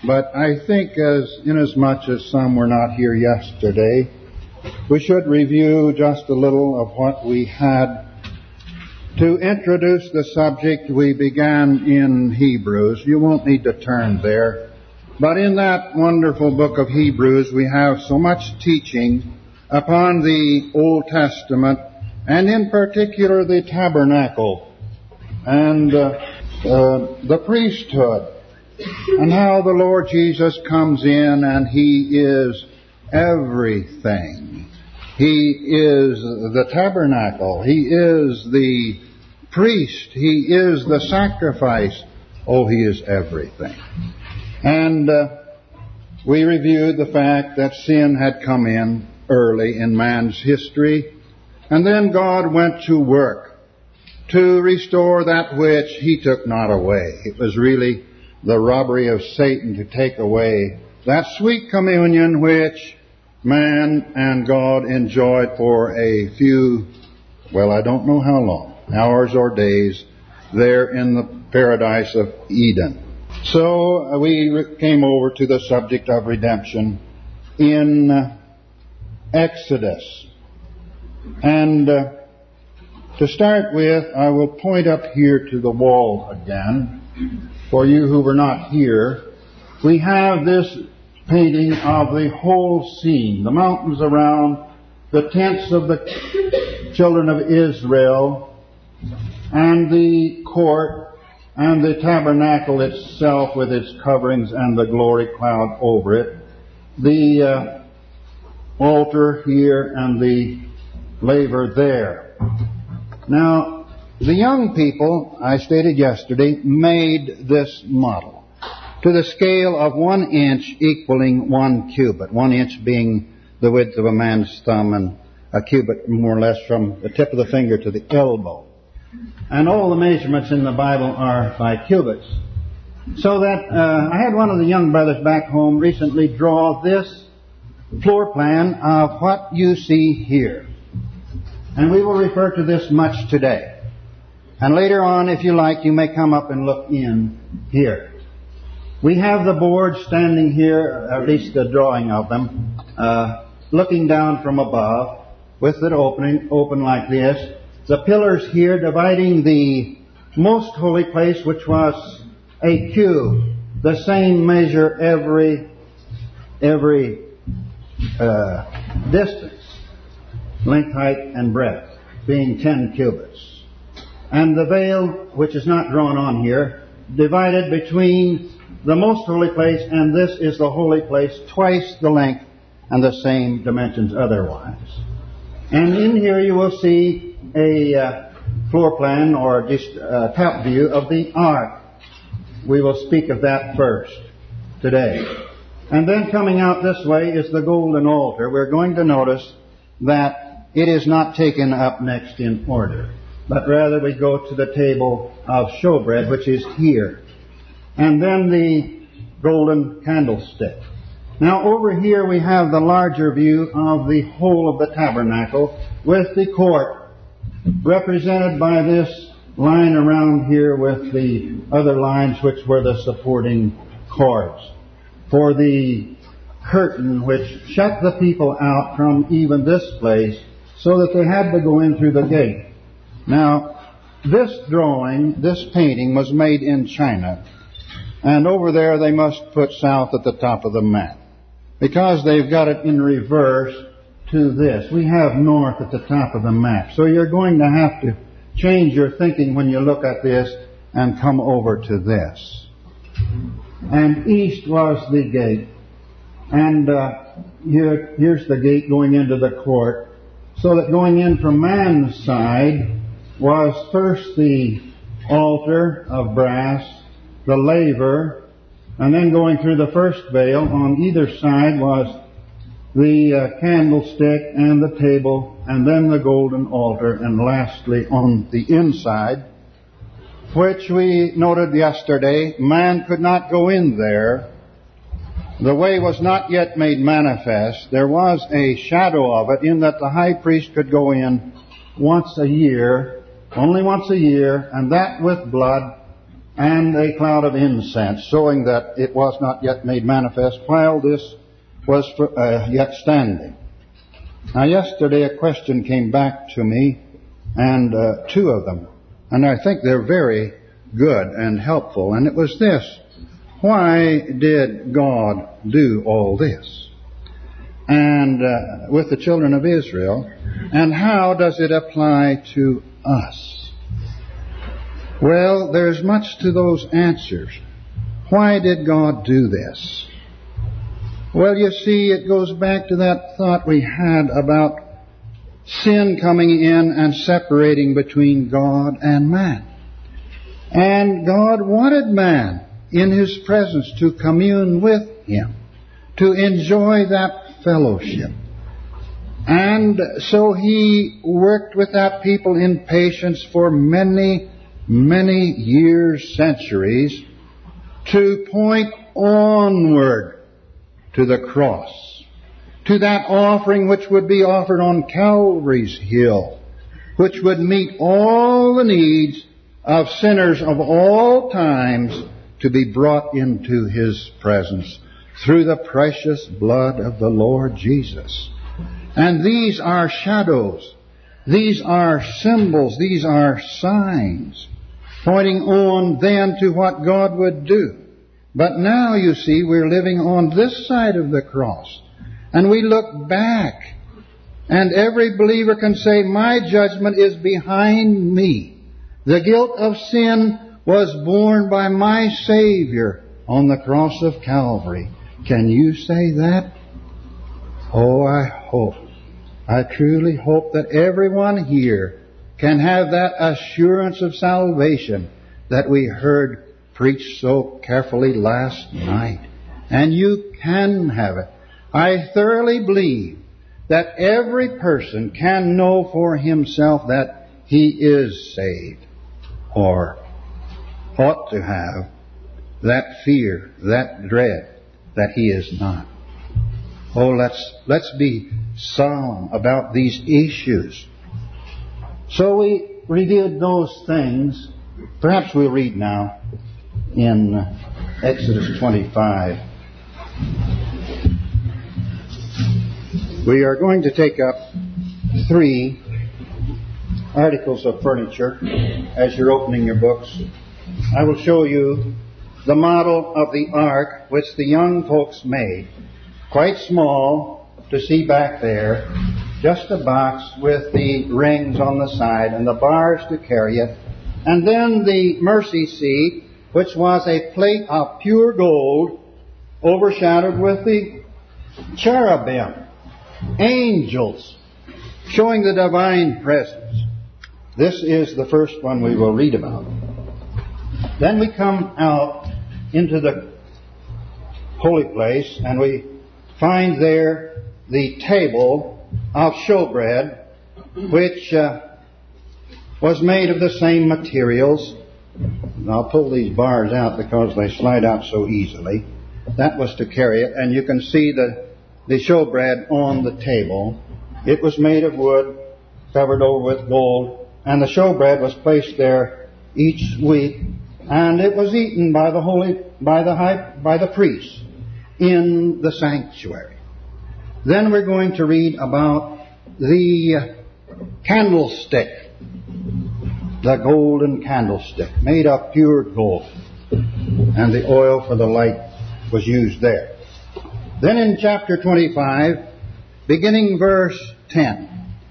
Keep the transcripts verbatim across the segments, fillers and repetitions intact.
but I think as inasmuch as some were not here yesterday, we should review just a little of what we had. To introduce the subject, we began in Hebrews. You won't need to turn there. But in that wonderful book of Hebrews, we have so much teaching upon the Old Testament, and in particular the tabernacle and uh, uh, the priesthood, and how the Lord Jesus comes in and He is everything. He is the tabernacle. He is the priest. He is the sacrifice. Oh, He is everything. And uh, we reviewed the fact that sin had come in early in man's history, and then God went to work to restore that which He took not away. It was really the robbery of Satan to take away that sweet communion which man and God enjoyed for a few, well, I don't know how long, hours or days, there in the paradise of Eden. So we came over to the subject of redemption in Exodus. And uh, to start with, I will point up here to the wall again. For you who were not here, we have this painting of the whole scene, the mountains around, the tents of the children of Israel, and the court, and the tabernacle itself with its coverings and the glory cloud over it, the uh, altar here and the laver there. Now, the young people, I stated yesterday, made this model to the scale of one inch equaling one cubit, one inch being the width of a man's thumb and a cubit more or less from the tip of the finger to the elbow. And all the measurements in the Bible are by cubits. So that uh, I had one of the young brothers back home recently draw this floor plan of what you see here. And we will refer to this much today. And later on, if you like, you may come up and look in here. We have the boards standing here, at least the drawing of them, uh, looking down from above, with it opening, open like this. The pillars here dividing the most holy place, which was a cube, the same measure every every uh, distance, length, height, and breadth, being ten cubits. And the veil, which is not drawn on here, divided between the most holy place and this is the holy place, twice the length and the same dimensions otherwise. And in here you will see a uh, floor plan or just a top view of the ark. We will speak of that first today. And then coming out this way is the golden altar. We're going to notice that it is not taken up next in order, but rather we go to the table of showbread, which is here. And then the golden candlestick. Now over here we have the larger view of the whole of the tabernacle with the court represented by this line around here with the other lines which were the supporting cords for the curtain which shut the people out from even this place so that they had to go in through the gate. Now this drawing, this painting was made in China. And over there they must put south at the top of the map, because they've got it in reverse to this. We have north at the top of the map. So you're going to have to change your thinking when you look at this and come over to this. And east was the gate. And uh, here, here's the gate going into the court. So that going in from man's side was first the altar of brass, the laver, and then going through the first veil on either side was the uh, candlestick and the table, and then the golden altar, and lastly on the inside, which we noted yesterday, man could not go in there. The way was not yet made manifest. There was a shadow of it in that the high priest could go in once a year, only once a year, and that with blood, and a cloud of incense, showing that it was not yet made manifest while this was for, uh, yet standing. Now, yesterday a question came back to me, and uh, two of them, and I think they're very good and helpful, and it was this: why did God do all this? And uh, with the children of Israel, and how does it apply to us? Well, there's much to those answers. Why did God do this? Well, you see, it goes back to that thought we had about sin coming in and separating between God and man. And God wanted man in His presence to commune with Him, to enjoy that fellowship. And so He worked with that people in patience for many many years, centuries, to point onward to the cross, to that offering which would be offered on Calvary's hill, which would meet all the needs of sinners of all times to be brought into His presence through the precious blood of the Lord Jesus. And these are shadows, these are symbols, these are signs, pointing on then to what God would do. But now, you see, we're living on this side of the cross. And we look back. And every believer can say, my judgment is behind me. The guilt of sin was borne by my Savior on the cross of Calvary. Can you say that? Oh, I hope. I truly hope that everyone here can have that assurance of salvation that we heard preached so carefully last night. And you can have it. I thoroughly believe that every person can know for himself that he is saved, or ought to have that fear, that dread that he is not. Oh, let's let's be solemn about these issues. So we reviewed those things. Perhaps we'll read now in Exodus twenty-five. We are going to take up three articles of furniture as you're opening your books. I will show you the model of the ark which the young folks made. Quite small to see back there. Just a box with the rings on the side and the bars to carry it. And then the mercy seat, which was a plate of pure gold overshadowed with the cherubim, angels, showing the divine presence. This is the first one we will read about. Then we come out into the holy place, and we find there the table of showbread, which uh, was made of the same materials. I'll pull these bars out because they slide out so easily. That was to carry it, and you can see the, the showbread on the table. It was made of wood, covered over with gold, and the showbread was placed there each week, and it was eaten by the holy, by the high, by the priest in the sanctuary. Then we're going to read about the candlestick, the golden candlestick, made of pure gold, and the oil for the light was used there. Then in chapter twenty-five, beginning verse ten,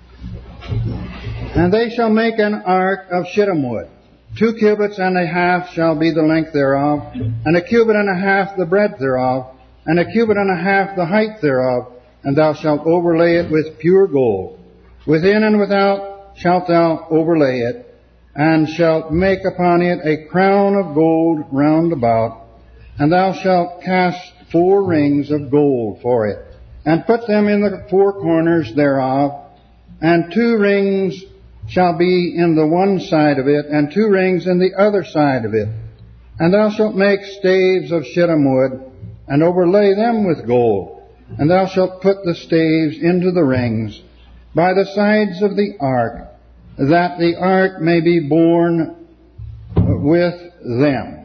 and they shall make an ark of shittim wood. Two cubits and a half shall be the length thereof, and a cubit and a half the breadth thereof, and a cubit and a half the height thereof, and thou shalt overlay it with pure gold. Within and without shalt thou overlay it, and shalt make upon it a crown of gold round about, and thou shalt cast four rings of gold for it, and put them in the four corners thereof, and two rings shall be in the one side of it, and two rings in the other side of it. And thou shalt make staves of shittim wood, and overlay them with gold. And thou shalt put the staves into the rings by the sides of the ark, that the ark may be borne with them.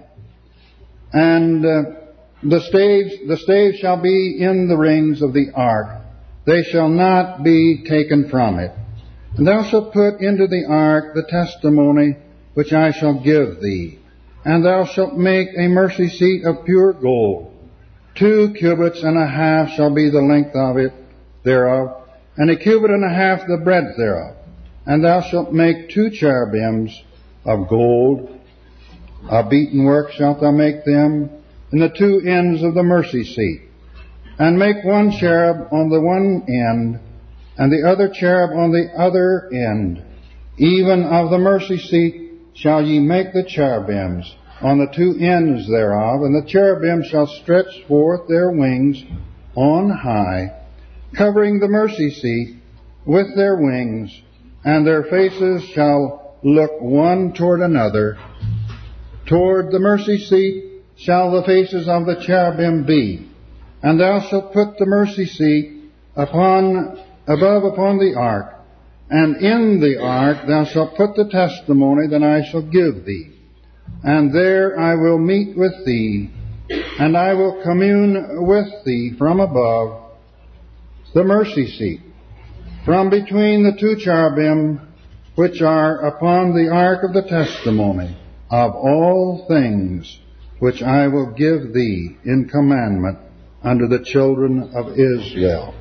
And uh, the staves, the staves shall be in the rings of the ark. They shall not be taken from it. And thou shalt put into the ark the testimony which I shall give thee. And thou shalt make a mercy seat of pure gold. Two cubits and a half shall be the length of it thereof, and a cubit and a half the breadth thereof. And thou shalt make two cherubims of gold. Of beaten work shalt thou make them in the two ends of the mercy seat. And make one cherub on the one end, and the other cherub on the other end. Even of the mercy seat shall ye make the cherubims on the two ends thereof, and the cherubim shall stretch forth their wings on high, covering the mercy seat with their wings, and their faces shall look one toward another. Toward the mercy seat shall the faces of the cherubim be. And thou shalt put the mercy seat upon above upon the ark, and in the ark thou shalt put the testimony that I shall give thee. And there I will meet with thee, and I will commune with thee from above the mercy seat, from between the two cherubim which are upon the ark of the testimony of all things which I will give thee in commandment unto the children of Israel.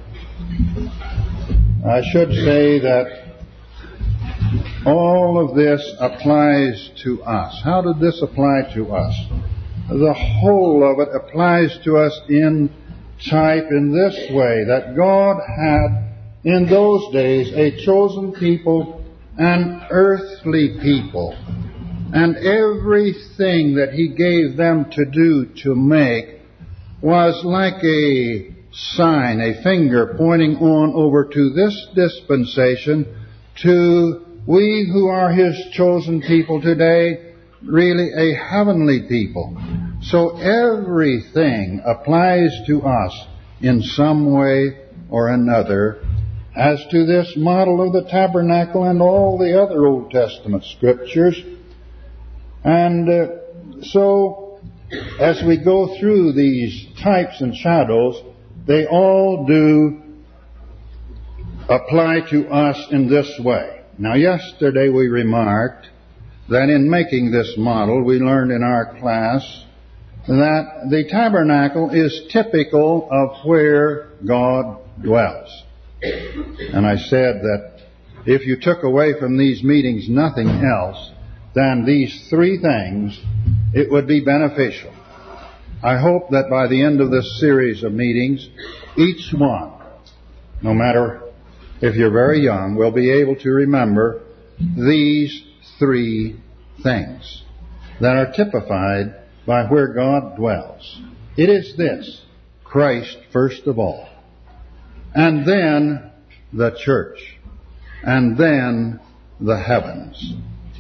I should say that all of this applies to us. How did this apply to us? The whole of it applies to us in type in this way, that God had in those days a chosen people, an earthly people, and everything that He gave them to do, to make, was like a sign, a finger pointing on over to this dispensation, to we who are His chosen people today, really a heavenly people. So everything applies to us in some way or another as to this model of the tabernacle and all the other Old Testament scriptures. And uh, so as we go through these types and shadows, they all do apply to us in this way. Now, yesterday we remarked that in making this model, we learned in our class that the tabernacle is typical of where God dwells. And I said that if you took away from these meetings nothing else than these three things, it would be beneficial. I hope that by the end of this series of meetings, each one, no matter if you're very young, will be able to remember these three things that are typified by where God dwells. It is this: Christ first of all, and then the church, and then the heavens.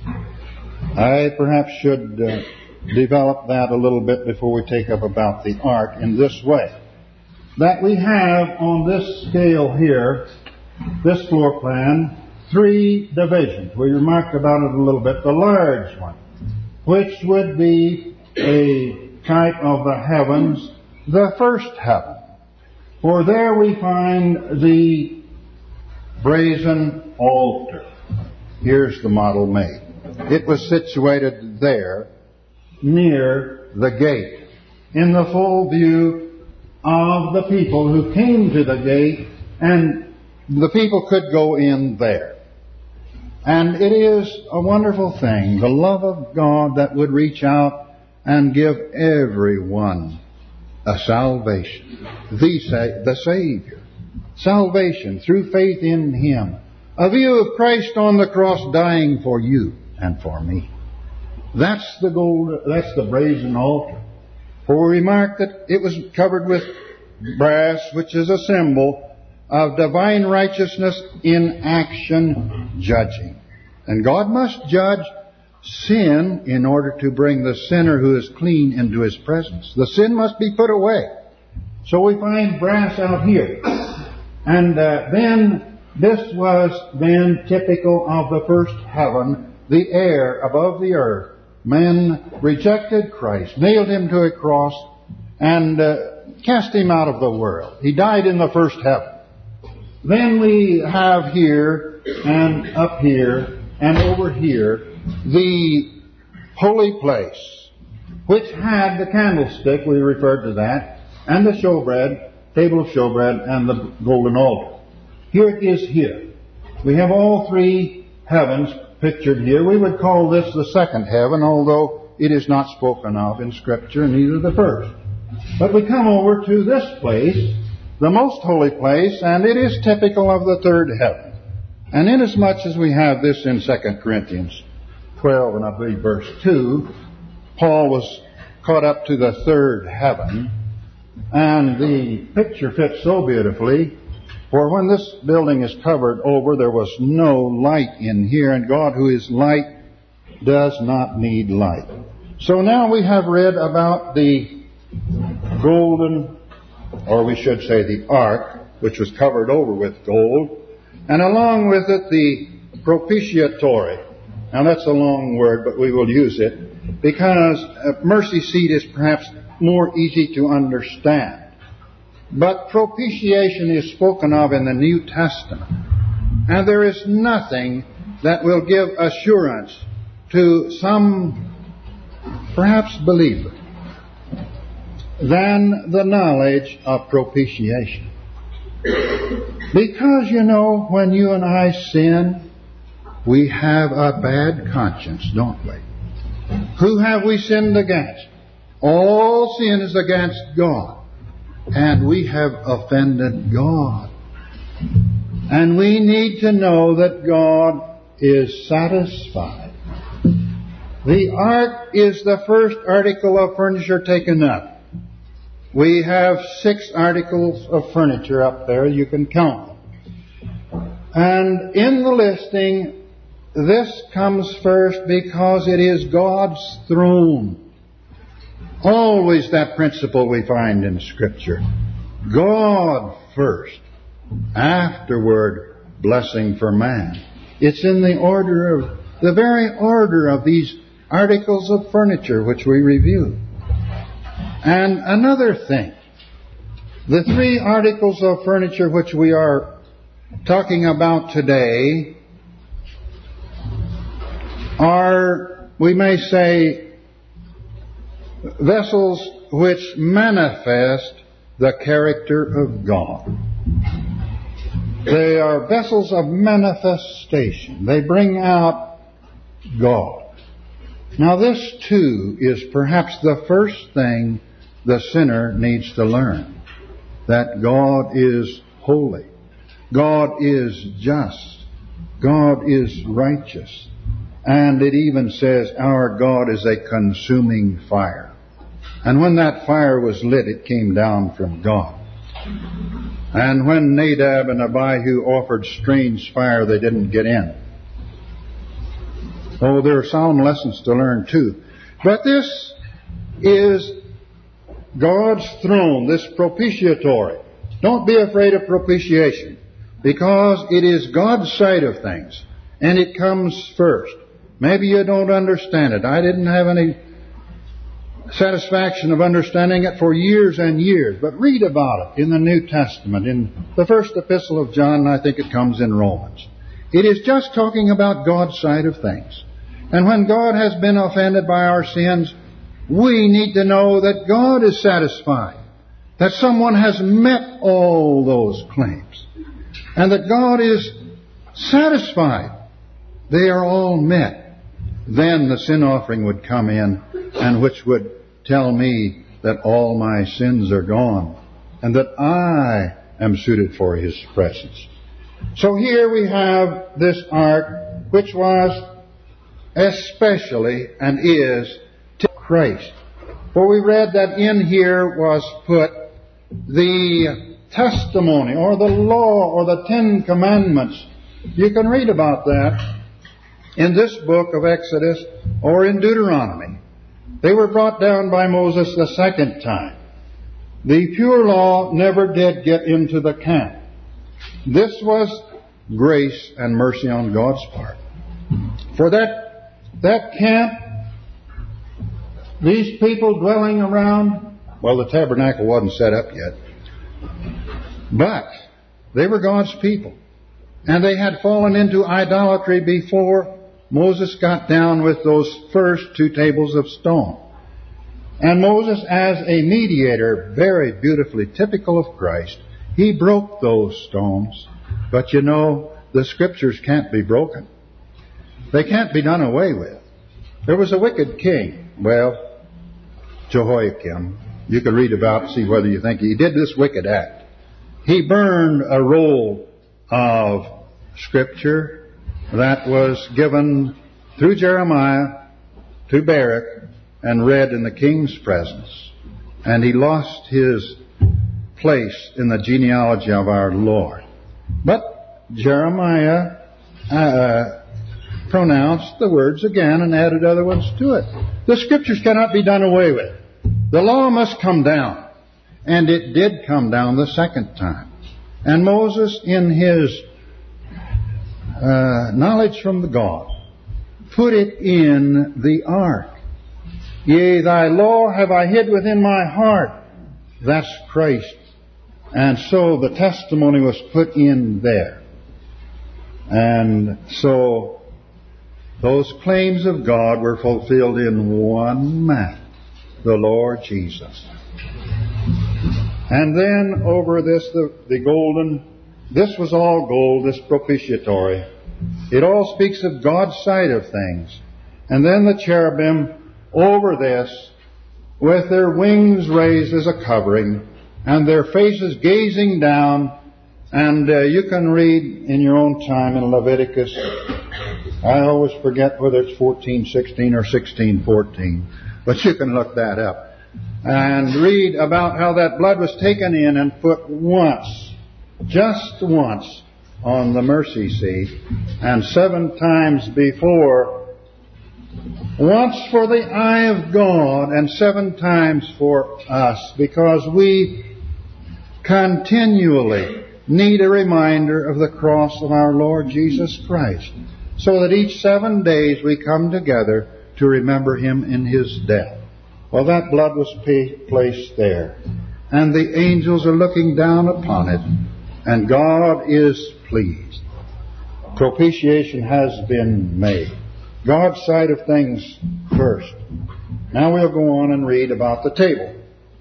I perhaps should uh, develop that a little bit before we take up about the ark in this way. That we have on this scale here, this floor plan, three divisions. We remarked about it a little bit. The large one, which would be a type of the heavens, the first heaven. For there we find the brazen altar. Here's the model made. It was situated there near the gate, in the full view of the people who came to the gate, and the people could go in there. And it is a wonderful thing, the love of God that would reach out and give everyone a salvation. The, sa- the Savior. Salvation through faith in Him. A view of Christ on the cross dying for you and for me. That's the gold, that's the brazen altar. For we remarked that it was covered with brass, which is a symbol of divine righteousness in action judging. And God must judge sin in order to bring the sinner who is clean into His presence. The sin must be put away. So we find brass out here. And uh, then this was then typical of the first heaven, the air above the earth, men rejected Christ, nailed him to a cross, and uh, cast him out of the world. He died in the first heaven. Then we have here and up here and over here the holy place, which had the candlestick, we referred to that, and the showbread, table of showbread, and the golden altar. Here it is here. We have all three heavens pictured here. We would call this the second heaven, although it is not spoken of in Scripture, neither the first. But we come over to this place, the most holy place, and it is typical of the third heaven. And inasmuch as we have this in Second Corinthians twelve, and I believe verse two, Paul was caught up to the third heaven, and the picture fits so beautifully. For when this building is covered over, there was no light in here, and God, who is light, does not need light. So now we have read about the golden, or we should say the ark, which was covered over with gold, and along with it the propitiatory. Now that's a long word, but we will use it, because a mercy seat is perhaps more easy to understand. But propitiation is spoken of in the New Testament. And there is nothing that will give assurance to some, perhaps believer, than the knowledge of propitiation. Because, you know, when you and I sin, we have a bad conscience, don't we? Who have we sinned against? All sin is against God. And we have offended God. And we need to know that God is satisfied. The ark is the first article of furniture taken up. We have six articles of furniture up there. You can count them. And in the listing, this comes first because it is God's throne. Always that principle we find in Scripture. God first, afterward blessing for man. It's in the order of, the very order of these articles of furniture which we review. And another thing, the three articles of furniture which we are talking about today are, we may say, vessels which manifest the character of God. They are vessels of manifestation. They bring out God. Now this too is perhaps the first thing the sinner needs to learn. That God is holy. God is just. God is righteous. And it even says our God is a consuming fire. And when that fire was lit, it came down from God. And when Nadab and Abihu offered strange fire, they didn't get in. Oh, there are solemn lessons to learn too. But this is God's throne, this propitiatory. Don't be afraid of propitiation, because it is God's side of things, and it comes first. Maybe you don't understand it. I didn't have any satisfaction of understanding it for years and years. But read about it in the New Testament. In the first epistle of John, I think it comes in Romans. It is just talking about God's side of things. And when God has been offended by our sins, we need to know that God is satisfied. That someone has met all those claims. And that God is satisfied. They are all met. Then the sin offering would come in, and which would tell me that all my sins are gone, and that I am suited for His presence. So here we have this ark, which was especially and is to Christ. For we read that in here was put the testimony, or the law, or the Ten Commandments. You can read about that in this book of Exodus or in Deuteronomy. They were brought down by Moses the second time. The pure law never did get into the camp. This was grace and mercy on God's part. For that, that camp these people dwelling around, well, the tabernacle wasn't set up yet, but they were God's people. And they had fallen into idolatry before Moses got down with those first two tables of stone. And Moses, as a mediator, very beautifully typical of Christ, he broke those stones. But you know, the Scriptures can't be broken. They can't be done away with. There was a wicked king. Well, Jehoiakim. You can read about and see whether you think he did this wicked act. He burned a roll of Scripture that was given through Jeremiah to Baruch and read in the king's presence. And he lost his place in the genealogy of our Lord. But Jeremiah uh, pronounced the words again and added other ones to it. The Scriptures cannot be done away with. The law must come down. And it did come down the second time. And Moses, in his uh, knowledge from the God, put it in the ark. Yea, thy law have I hid within my heart. That's Christ. And so the testimony was put in there. And so those claims of God were fulfilled in one man, the Lord Jesus. And then over this, the, the golden, this was all gold, this propitiatory. It all speaks of God's side of things. And then the cherubim over this, with their wings raised as a covering, and their faces gazing down. And uh, you can read in your own time in Leviticus. I always forget whether it's fourteen sixteen or sixteen fourteen, but you can look that up. And read about how that blood was taken in and put once, just once, on the mercy seat, and seven times before, once for the eye of God, and seven times for us, because we continually need a reminder of the cross of our Lord Jesus Christ, so that each seven days we come together to remember Him in His death. Well, that blood was placed there, and the angels are looking down upon it, and God is pleased. Propitiation has been made. God's side of things first. Now we'll go on and read about the table.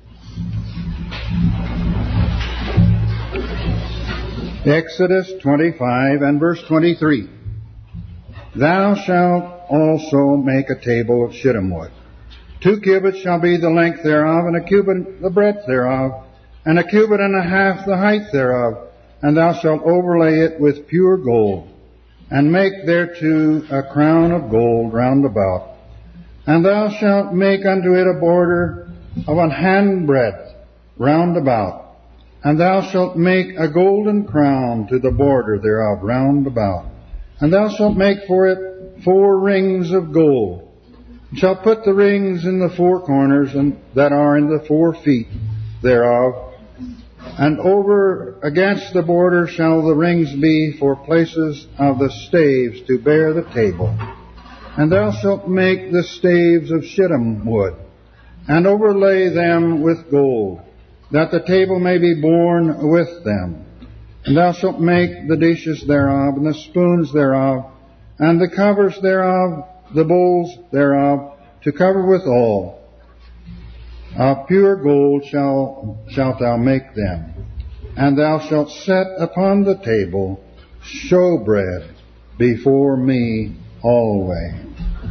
Exodus twenty-five and verse twenty-three. Thou shalt also make a table of shittim wood. Two cubits shall be the length thereof, and a cubit the breadth thereof, and a cubit and a half the height thereof. And thou shalt overlay it with pure gold, and make thereto a crown of gold round about. And thou shalt make unto it a border of an handbreadth round about. And thou shalt make a golden crown to the border thereof round about. And thou shalt make for it four rings of gold. And shalt put the rings in the four corners and that are in the four feet thereof. And over against the border shall the rings be for places of the staves to bear the table. And thou shalt make the staves of shittim wood, and overlay them with gold, that the table may be borne with them. And thou shalt make the dishes thereof, and the spoons thereof, and the covers thereof, the bowls thereof, to cover withal. Of pure gold shall, shalt thou make them. And thou shalt set upon the table showbread before me always.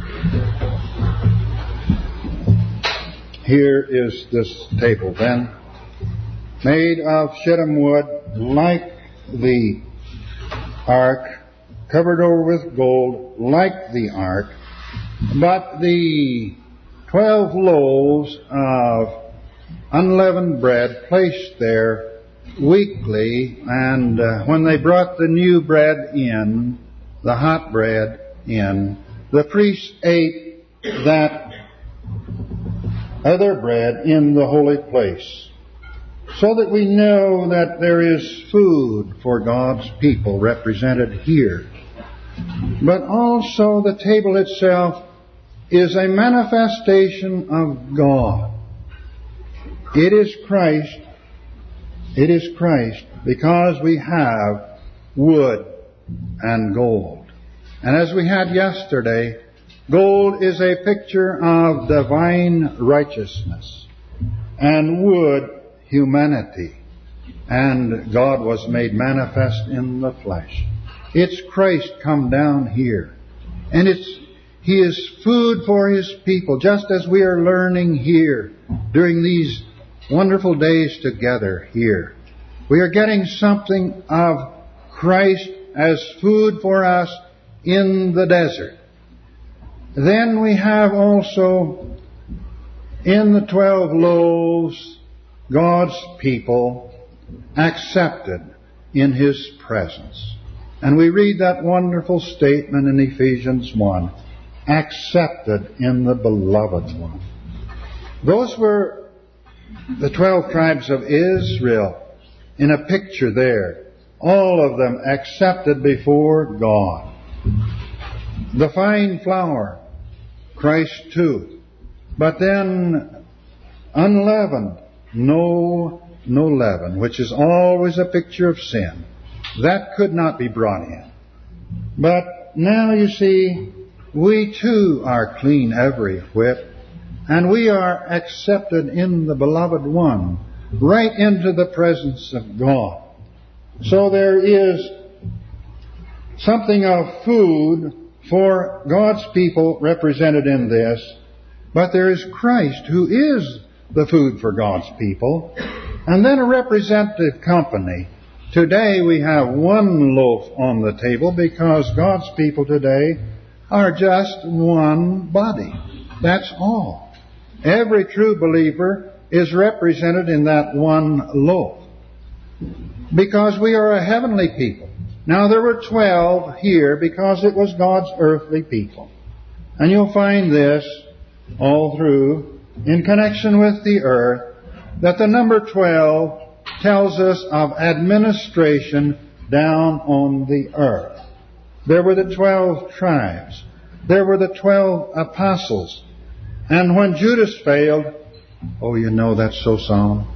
Here is this table then, made of shittim wood like the ark, covered over with gold like the ark, but the twelve loaves of unleavened bread placed there weekly, and uh, when they brought the new bread in, the hot bread in, the priests ate that other bread in the holy place, so that we know that there is food for God's people represented here. But also the table itself is a manifestation of God. It is Christ. It is Christ because we have wood and gold. And as we had yesterday, gold is a picture of divine righteousness, and wood, humanity. And God was made manifest in the flesh. It's Christ come down here. And it's He is food for His people, just as we are learning here during these wonderful days together here. We are getting something of Christ as food for us in the desert. Then we have also in the twelve loaves God's people accepted in His presence. And we read that wonderful statement in Ephesians one, accepted in the beloved one. Those were the twelve tribes of Israel in a picture there. All of them accepted before God. The fine flour, Christ too. But then unleavened, no, no leaven, which is always a picture of sin. That could not be brought in. But now you see, we too are clean every whit, and we are accepted in the beloved one, right into the presence of God. So there is something of food for God's people represented in this, but there is Christ who is the food for God's people, and then a representative company. Today we have one loaf on the table because God's people today are just one body. That's all. Every true believer is represented in that one loaf because we are a heavenly people. Now there were twelve here because it was God's earthly people. And you'll find this all through in connection with the earth, that the number twelve tells us of administration down on the earth. There were the twelve tribes. There were the twelve apostles. And when Judas failed, oh, you know, that's so solemn.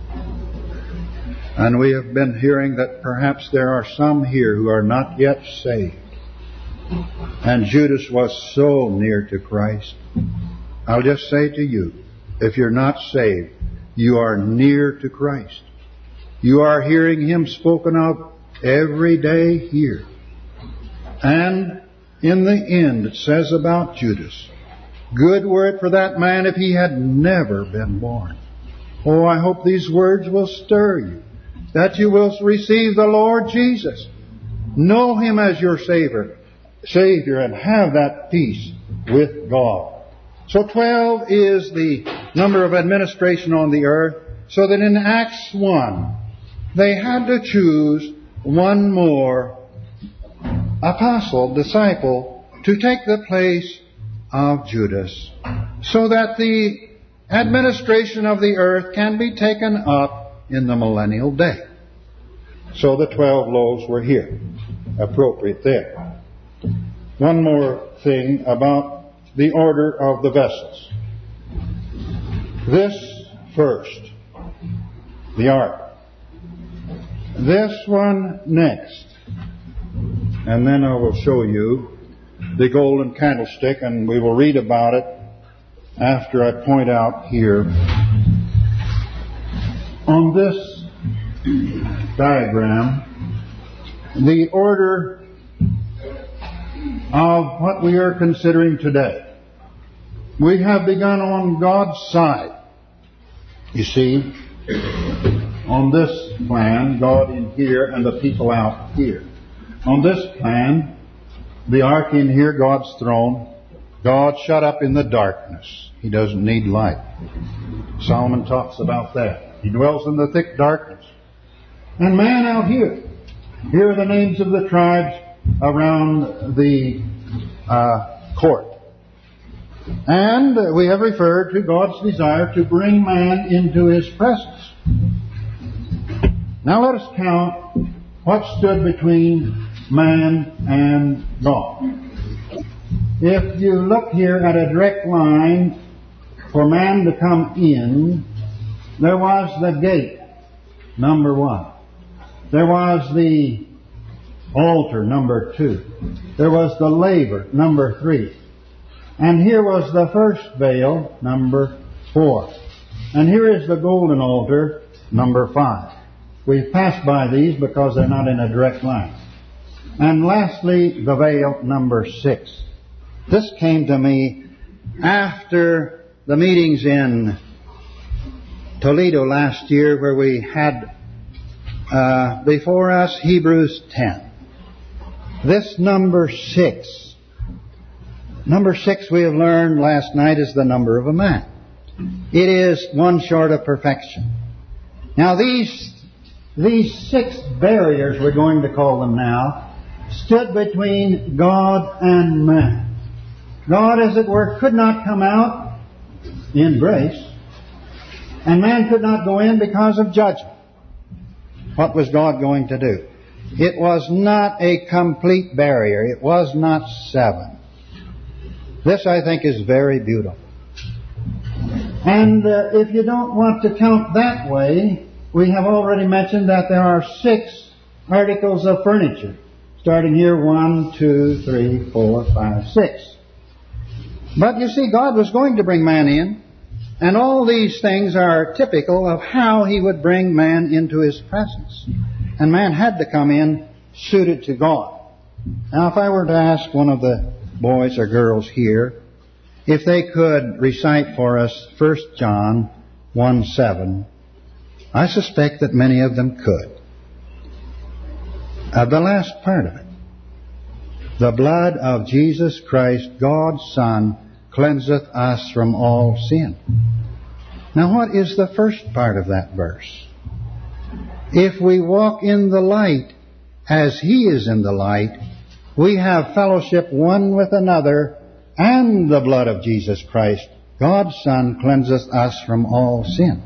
And we have been hearing that perhaps there are some here who are not yet saved. And Judas was so near to Christ. I'll just say to you, if you're not saved, you are near to Christ. You are hearing Him spoken of every day here. And in the end, it says about Judas, good were it for that man if he had never been born. Oh, I hope these words will stir you, that you will receive the Lord Jesus. Know Him as your Savior, Savior, and have that peace with God. So twelve is the number of administration on the earth, so that in Acts one, they had to choose one more apostle, disciple, to take the place of Judas, so that the administration of the earth can be taken up in the millennial day. So the twelve loaves were here, appropriate there. One more thing about the order of the vessels. This first, the ark. This one next. And then I will show you the golden candlestick, and we will read about it after I point out here on this diagram the order of what we are considering today. We have begun on God's side. You see, on this plan, God in here and the people out here. On this plan, the ark in here, God's throne, God shut up in the darkness. He doesn't need light. Solomon talks about that. He dwells in the thick darkness. And man out here. Here are the names of the tribes around the uh, court. And we have referred to God's desire to bring man into His presence. Now let us count what stood between man and God. if you look here at a direct line for man to come in, there was the gate, number one. There was the altar, number two. There was the laver, number three. And here was the first veil, number four. And here is the golden altar, number five. We've passed by these because they're not in a direct line. And lastly, the veil, number six. This came to me after the meetings in Toledo last year, where we had uh, before us Hebrews ten. This number six. Number six, we have learned last night, is the number of a man. It is one short of perfection. Now these, these six barriers, we're going to call them now, stood between God and man. God, as it were, could not come out in grace, and man could not go in because of judgment. What was God going to do? It was not a complete barrier. It was not seven. This, I think, is very beautiful. And uh, if you don't want to count that way, we have already mentioned that there are six articles of furniture. Starting here, one, two, three, four, five, six. But you see, God was going to bring man in, and all these things are typical of how He would bring man into His presence. And man had to come in suited to God. Now, if I were to ask one of the boys or girls here if they could recite for us First John one seven, I suspect that many of them could. Of the last part of it. The blood of Jesus Christ, God's Son, cleanseth us from all sin. Now, what is the first part of that verse? If we walk in the light as He is in the light, we have fellowship one with another, and the blood of Jesus Christ, God's Son, cleanseth us from all sin.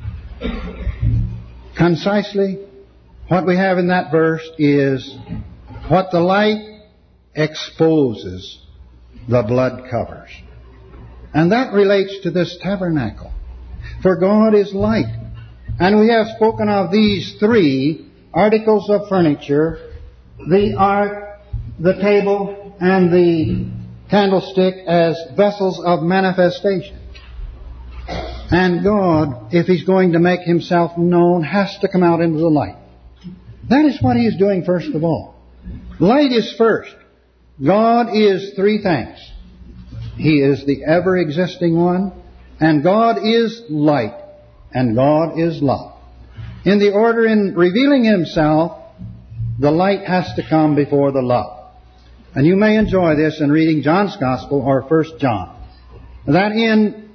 Concisely, what we have in that verse is what the light exposes, the blood covers. And that relates to this tabernacle. For God is light. And we have spoken of these three articles of furniture, the ark, the table, and the candlestick, as vessels of manifestation. And God, if He's going to make Himself known, has to come out into the light. That is what He is doing first of all. Light is first. God is three things. He is the ever-existing one, and God is light, and God is love. In the order in revealing Himself, the light has to come before the love. And you may enjoy this in reading John's Gospel or First John. That in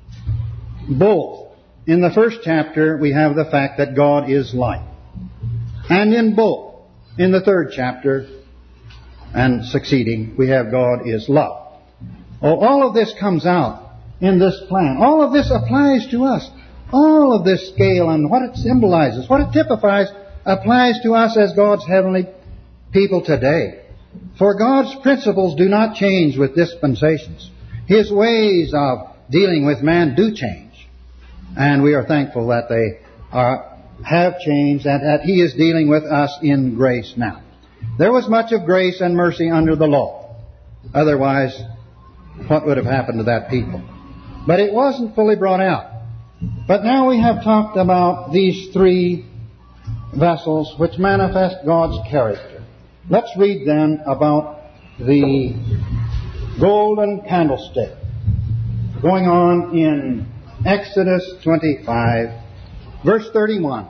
both, in the first chapter, we have the fact that God is light. And in both, in the third chapter and succeeding, we have God is love. Oh, all of this comes out in this plan. All of this applies to us. All of this scale and what it symbolizes, what it typifies, applies to us as God's heavenly people today. For God's principles do not change with dispensations. His ways of dealing with man do change. And we are thankful that they are, have changed and that He is dealing with us in grace now. There was much of grace and mercy under the law. Otherwise, what would have happened to that people? But it wasn't fully brought out. But now we have talked about these three vessels which manifest God's character. Let's read then about the golden candlestick. Going on in Exodus twenty-five, verse thirty-one.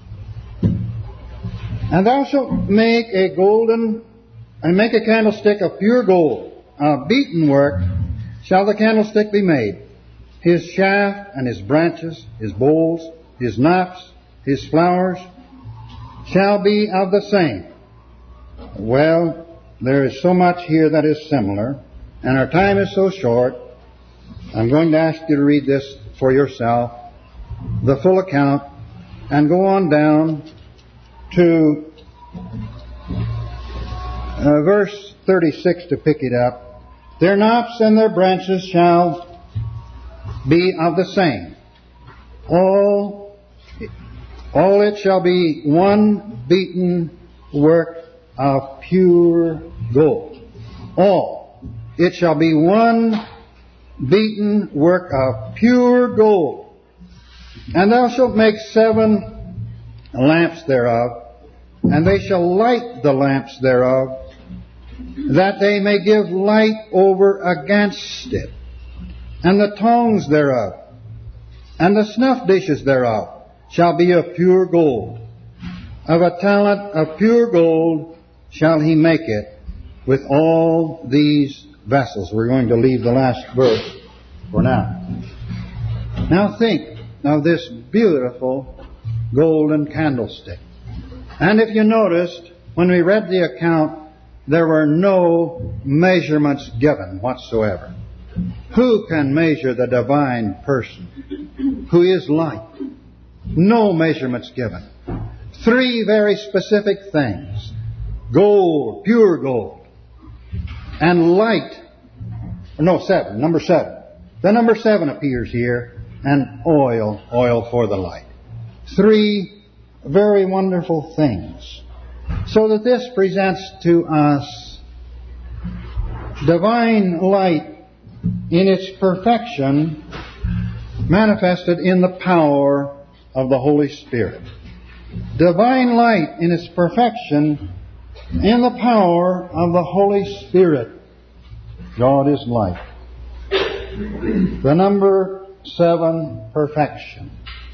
And thou shalt make a golden, and make a candlestick of pure gold. Of beaten work shall the candlestick be made. His shaft and his branches, his bowls, his knops, his flowers shall be of the same. Well, there is so much here that is similar, and our time is so short, I'm going to ask you to read this for yourself, the full account, and go on down to uh, verse thirty-six to pick it up. Their knops and their branches shall be of the same. All, all it shall be one beaten work of pure gold. All. It shall be one beaten work of pure gold. And thou shalt make seven lamps thereof, and they shall light the lamps thereof, that they may give light over against it. And the tongs thereof, and the snuff dishes thereof, shall be of pure gold. Of a talent of pure gold shall he make it with all these vessels. We're going to leave the last verse for now. Now think of this beautiful golden candlestick. And if you noticed, when we read the account, there were no measurements given whatsoever. Who can measure the divine person who is light? No measurements given. Three very specific things. Gold, pure gold. And light. No, seven. Number seven. The number seven appears here. And oil, oil for the light. Three very wonderful things. So that this presents to us divine light in its perfection, manifested in the power of the Holy Spirit. Divine light in its perfection in the power of the Holy Spirit. God is light. The number seven, perfection.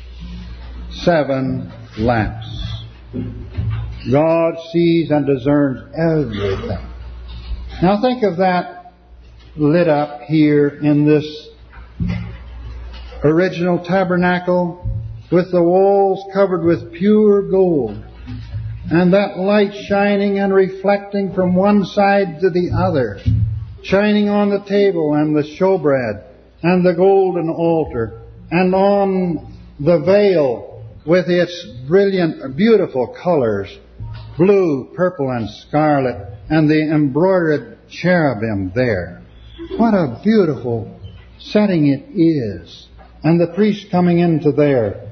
Seven lamps. God sees and discerns everything. Now think of that lit up here in this original tabernacle with the walls covered with pure gold, and that light shining and reflecting from one side to the other, shining on the table and the showbread and the golden altar, and on the veil with its brilliant, beautiful colors, blue, purple, and scarlet, and the embroidered cherubim there. What a beautiful setting it is. And the priest coming into there.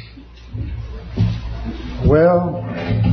Well,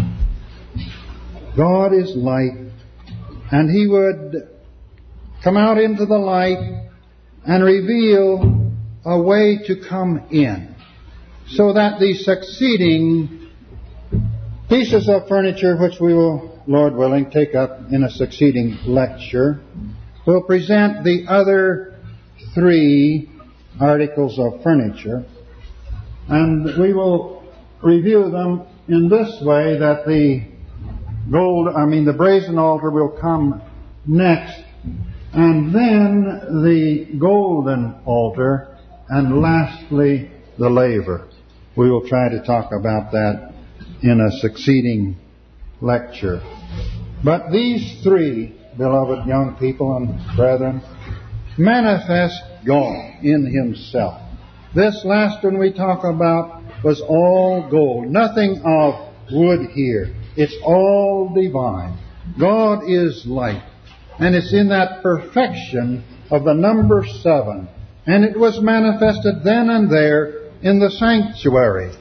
God is light, and He would come out into the light and reveal a way to come in, so that the succeeding pieces of furniture, which we will, Lord willing, take up in a succeeding lecture, will present the other three articles of furniture. And we will review them in this way, that the gold, I mean the brazen altar will come next, and then the golden altar, and lastly the laver. We will try to talk about that in a succeeding lecture. But these three, beloved young people and brethren, manifest God in Himself. This last one we talk about was all gold. Nothing of wood here. It's all divine. God is light. And it's in that perfection of the number seven. And it was manifested then and there in the sanctuary.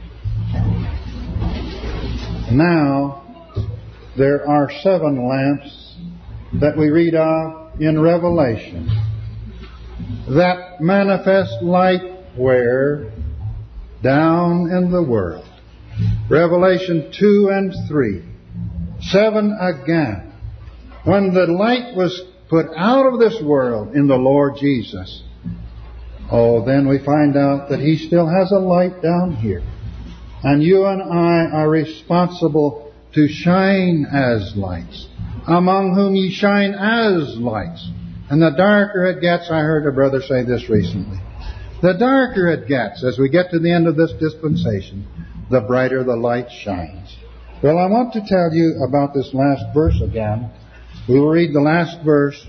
Now, there are seven lamps that we read of in Revelation that manifest light where? Down in the world. Revelation two and three. Seven again. When the light was put out of this world in the Lord Jesus, oh, then we find out that He still has a light down here. And you and I are responsible to shine as lights, among whom ye shine as lights. And the darker it gets, I heard a brother say this recently, the darker it gets as we get to the end of this dispensation, the brighter the light shines. Well, I want to tell you about this last verse again. We will read the last verse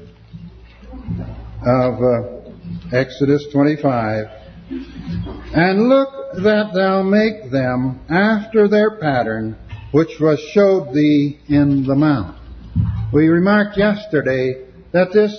of uh, Exodus twenty-five. And look that thou make them after their pattern, which was showed thee in the mount. We remarked yesterday that this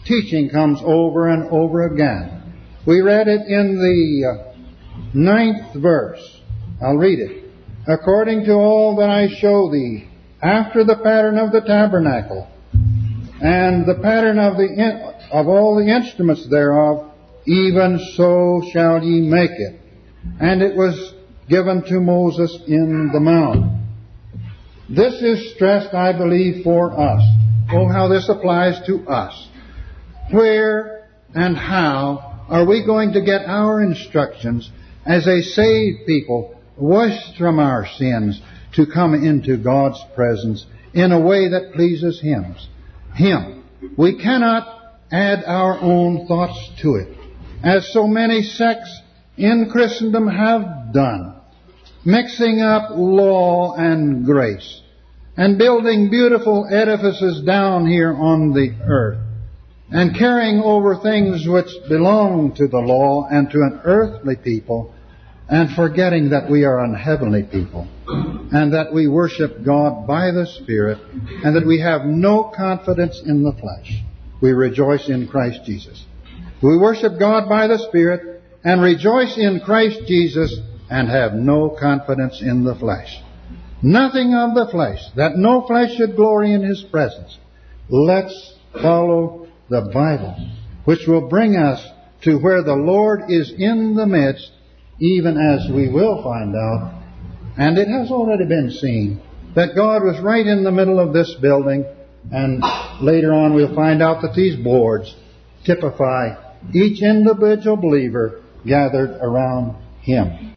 teaching comes over and over again. We read it in the uh, ninth verse. I'll read it. According to all that I show thee, after the pattern of the tabernacle, and the pattern of the in, of all the instruments thereof, even so shall ye make it. And it was given to Moses in the mount. This is stressed, I believe, for us. Oh, how this applies to us. Where and how are we going to get our instructions as a saved people, washed from our sins, to come into God's presence in a way that pleases Him? Him. We cannot add our own thoughts to it, as so many sects in Christendom have done, mixing up law and grace, and building beautiful edifices down here on the earth, and carrying over things which belong to the law and to an earthly people, and forgetting that we are an heavenly people, and that we worship God by the Spirit, and that we have no confidence in the flesh. We rejoice in Christ Jesus. We worship God by the Spirit, and rejoice in Christ Jesus, and have no confidence in the flesh. Nothing of the flesh, that no flesh should glory in His presence. Let's follow the Bible, which will bring us to where the Lord is in the midst, even as we will find out, and it has already been seen, that God was right in the middle of this building, and later on we'll find out that these boards typify each individual believer gathered around Him.